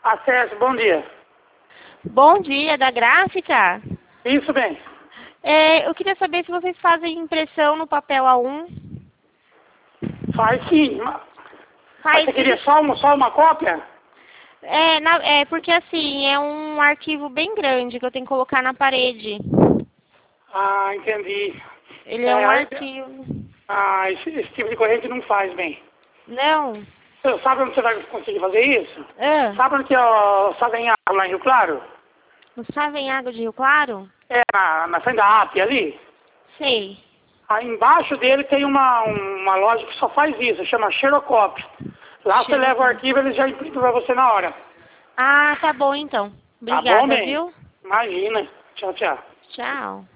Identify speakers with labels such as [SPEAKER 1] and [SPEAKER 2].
[SPEAKER 1] Acesso, bom dia.
[SPEAKER 2] Bom dia, da gráfica?
[SPEAKER 1] Isso bem.
[SPEAKER 2] Eu queria saber se vocês fazem impressão no papel A1.
[SPEAKER 1] Faz sim. Mas você queria só uma cópia?
[SPEAKER 2] Porque assim, é um arquivo bem grande que eu tenho que colocar na parede.
[SPEAKER 1] Ah, entendi.
[SPEAKER 2] Ele é um arquivo...
[SPEAKER 1] Ah, esse tipo de corrente não faz bem.
[SPEAKER 2] Não?
[SPEAKER 1] Você sabe onde você vai conseguir fazer isso?
[SPEAKER 2] Ah,
[SPEAKER 1] Sabe onde que é o Savenhago lá em Rio Claro?
[SPEAKER 2] no Savenhago de Rio Claro?
[SPEAKER 1] É, na frente da AP ali.
[SPEAKER 2] Sei.
[SPEAKER 1] Aí embaixo dele tem uma loja que só faz isso, chama Xerocop. Lá você leva o arquivo e eles já imprimem pra você na hora.
[SPEAKER 2] Ah, tá bom então.
[SPEAKER 1] Tá
[SPEAKER 2] Obrigada,
[SPEAKER 1] bom, bem?
[SPEAKER 2] viu?
[SPEAKER 1] Imagina. Tchau, tchau.
[SPEAKER 2] Tchau.